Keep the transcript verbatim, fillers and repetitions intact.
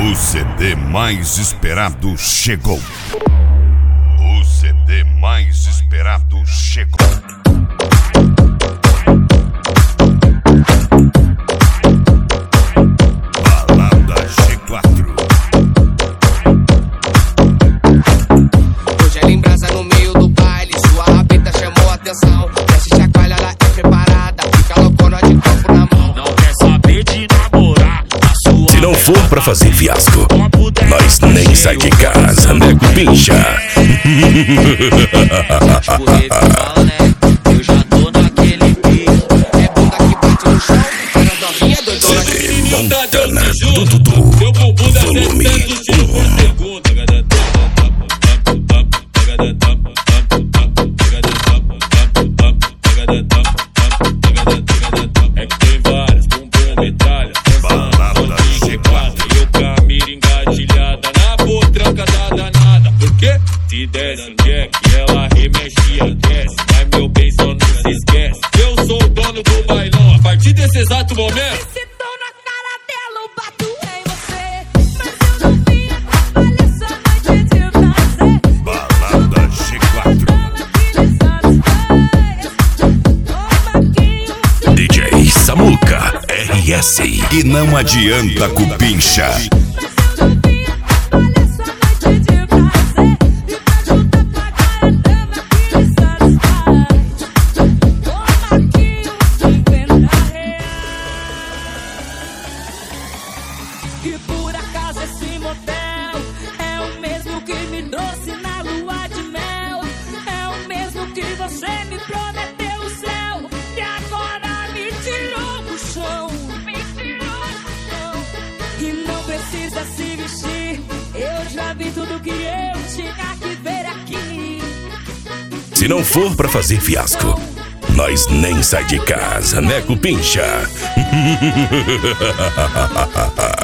O C D mais esperado chegou. O C D mais esperado chegou. Balada G quatro. Hoje ela embrasa no meio do baile, sua rabeta chamou a atenção. Desce chacoalha, ela é preparada, fica loucona de corpo na mão. Não quer saber de namorar. Se não for pra fazer fiasco, nós nem sai de casa, né, Cupincha? Eu já tô naquele pico. É bunda que bate no chão, era novinha doidona. C D Montana do Dudu, volume um. É que tem várias, bumbum, metralha. Balada G quatro. E o Camila engatilhada na potranca da danada. Por quê? Se desce um jack, ela remexe e desce. Mas meu bem só não se esquece. Eu sou o dono do bailão. A partir desse exato momento. Se tô na cara dela, eu bato em você. Mas eu não vim atrapalhar essa noite de prazer. Balada G quatro. D J Samuca R S. E não adianta, Cupincha. E por acaso esse motel é o mesmo que me trouxe na lua de mel. É o mesmo que você me prometeu o céu. E agora me tirou do chão. Me tirou do chão. E não precisa se vestir. Eu já vi tudo que eu tinha que ver aqui. Se não for pra fazer fiasco, nós nem sai de casa, né, Cupincha?